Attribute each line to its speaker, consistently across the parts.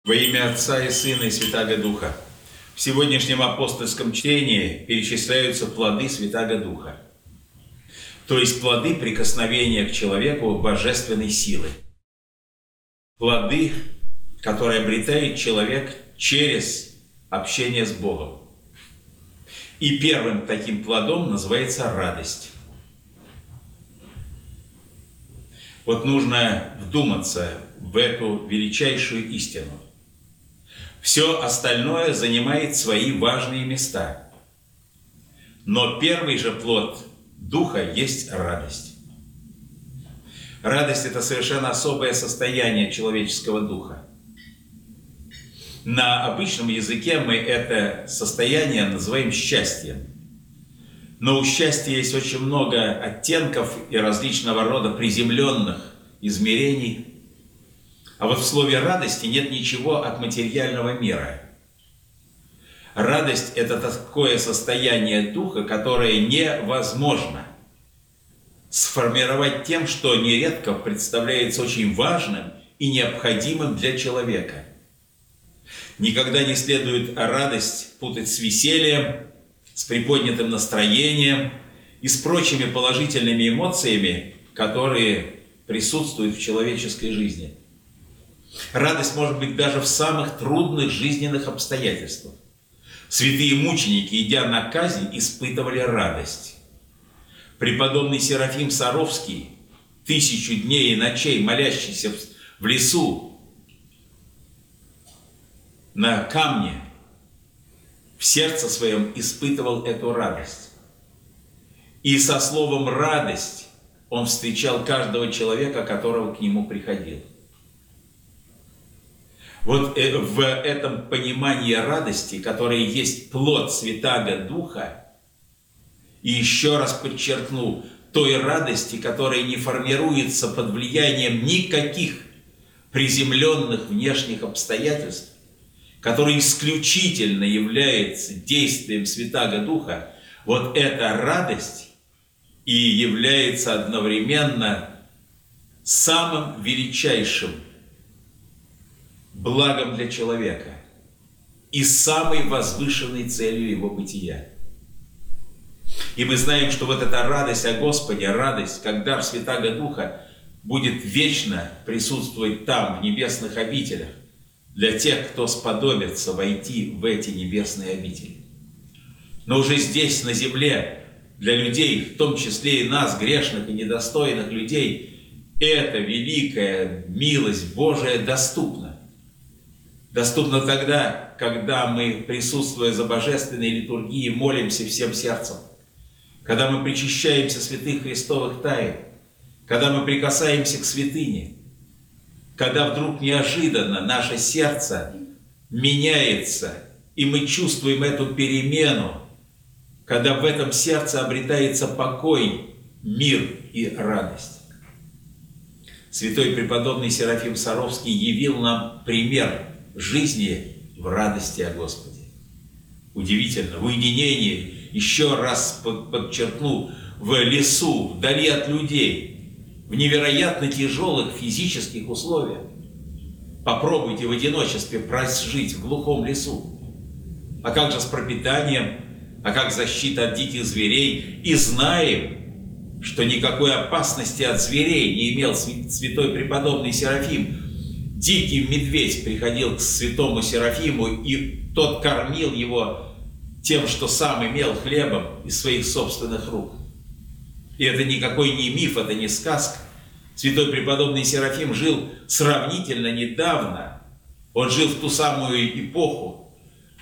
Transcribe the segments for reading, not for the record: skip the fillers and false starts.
Speaker 1: Во имя Отца и Сына и Святаго Духа. В сегодняшнем апостольском чтении перечисляются плоды Святаго Духа, то есть плоды прикосновения к человеку божественной силы. Плоды, которые обретает человек через общение с Богом. И первым таким плодом называется радость. Вот нужно вдуматься в эту величайшую истину. Все остальное занимает свои важные места. Но первый же плод Духа есть радость. Радость – это совершенно особое состояние человеческого духа. На обычном языке мы это состояние называем счастьем. Но у счастья есть очень много оттенков и различного рода приземленных измерений. А вот в слове «радости» нет ничего от материального мира. Радость – это такое состояние духа, которое невозможно сформировать тем, что нередко представляется очень важным и необходимым для человека. Никогда не следует радость путать с весельем, с приподнятым настроением и с прочими положительными эмоциями, которые присутствуют в человеческой жизни. Радость может быть даже в самых трудных жизненных обстоятельствах. Святые мученики, идя на казнь, испытывали радость. Преподобный Серафим Саровский, 1000 дней и ночей молящийся в лесу на камне, в сердце своем испытывал эту радость. И со словом «радость» он встречал каждого человека, которого к нему приходил. Вот в этом понимании радости, которая есть плод Святаго Духа, и еще раз подчеркну, той радости, которая не формируется под влиянием никаких приземленных внешних обстоятельств, которая исключительно является действием Святаго Духа, вот эта радость и является одновременно самым величайшим благом для человека и самой возвышенной целью его бытия. И мы знаем, что вот эта радость о Господе, радость, как дар Святаго Духа, будет вечно присутствовать там, в небесных обителях, для тех, кто сподобится войти в эти небесные обители. Но уже здесь, на земле, для людей, в том числе и нас, грешных и недостойных людей, эта великая милость Божия доступна. Доступна тогда, когда мы, присутствуя за божественной литургией, молимся всем сердцем, когда мы причащаемся святых христовых тайн, когда мы прикасаемся к святыне, когда вдруг неожиданно наше сердце меняется, и мы чувствуем эту перемену, когда в этом сердце обретается покой, мир и радость. Святой преподобный Серафим Саровский явил нам пример жизни в радости о Господе. Удивительно, в уединении, еще раз подчеркну, в лесу, вдали от людей, в невероятно тяжелых физических условиях. Попробуйте в одиночестве прожить в глухом лесу. А как же с пропитанием? А как защита от диких зверей? И знаем, что никакой опасности от зверей не имел святой преподобный Серафим. Дикий медведь приходил к святому Серафиму, и тот кормил его тем, что сам имел, хлебом из своих собственных рук. И это никакой не миф, это не сказка. Святой преподобный Серафим жил сравнительно недавно. Он жил в ту самую эпоху,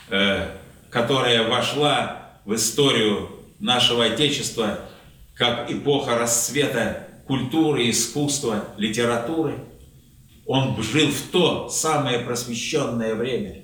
Speaker 1: которая вошла в историю нашего Отечества как эпоха расцвета культуры, искусства, литературы. Он жил в то самое просвещенное время.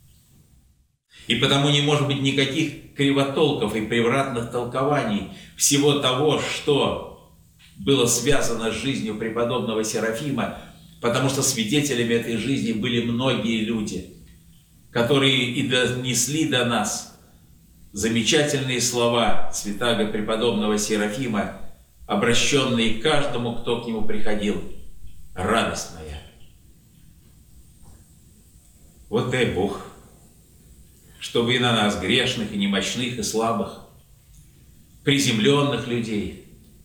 Speaker 1: И потому не может быть никаких кривотолков и превратных толкований всего того, что было связано с жизнью преподобного Серафима, потому что свидетелями этой жизни были многие люди, которые и донесли до нас замечательные слова святаго преподобного Серафима, обращенные к каждому, кто к нему приходил. Радость моя. Вот дай Бог, чтобы и на нас, грешных, и немощных, и слабых, приземленных людей,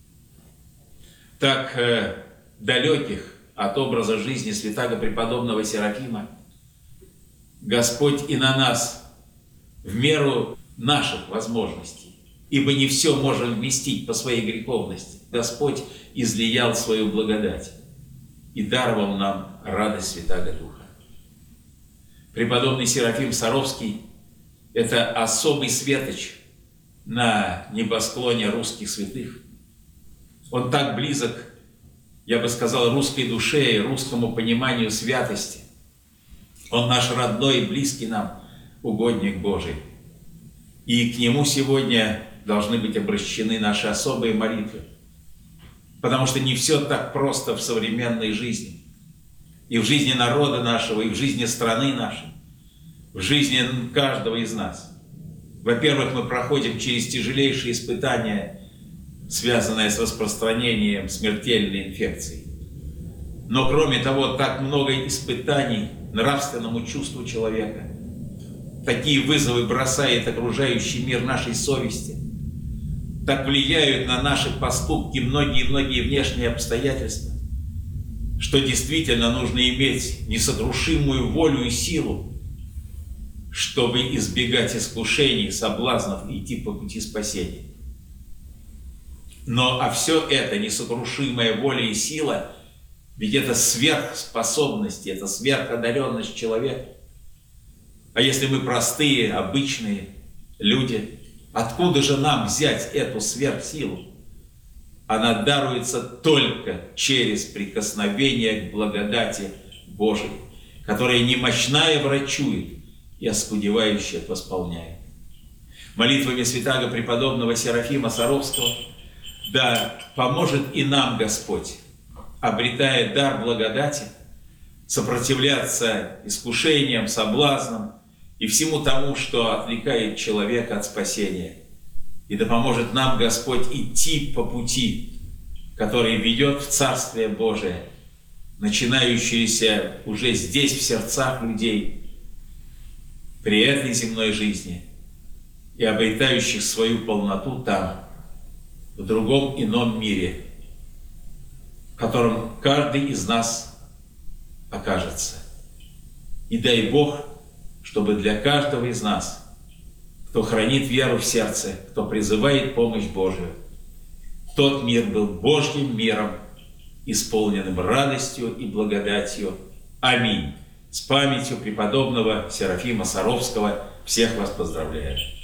Speaker 1: так далеких от образа жизни святаго преподобного Серафима, Господь и на нас в меру наших возможностей, ибо не все можем вместить по своей греховности, Господь излиял свою благодать и даровал нам радость Святаго Духа. Преподобный Серафим Саровский – это особый светоч на небосклоне русских святых. Он так близок, я бы сказал, русской душе и русскому пониманию святости. Он наш родной и близкий нам угодник Божий. И к нему сегодня должны быть обращены наши особые молитвы. Потому что не все так просто в современной жизни. И в жизни народа нашего, и в жизни страны нашей, в жизни каждого из нас. Во-первых, мы проходим через тяжелейшие испытания, связанные с распространением смертельной инфекции. Но кроме того, так много испытаний нравственному чувству человека. Такие вызовы бросает окружающий мир нашей совести. Так влияют на наши поступки многие-многие внешние обстоятельства, что действительно нужно иметь несокрушимую волю и силу, чтобы избегать искушений, соблазнов и идти по пути спасения. А все это, несокрушимая воля и сила, ведь это сверхспособности, это сверходаренность человека. А если мы простые, обычные люди, откуда же нам взять эту сверхсилу? Она даруется только через прикосновение к благодати Божией, которая немощная врачует и оскудевающая восполняет. Молитвами святаго преподобного Серафима Саровского да поможет и нам Господь, обретая дар благодати, сопротивляться искушениям, соблазнам и всему тому, что отвлекает человека от спасения. И да поможет нам Господь идти по пути, который ведет в Царствие Божие, начинающееся уже здесь, в сердцах людей, при этой земной жизни, и обретающих свою полноту там, в другом ином мире, в котором каждый из нас окажется. И дай Бог, чтобы для каждого из нас, кто хранит веру в сердце, кто призывает помощь Божию, тот мир был Божьим миром, исполненным радостью и благодатью. Аминь. С памятью преподобного Серафима Саровского всех вас поздравляю.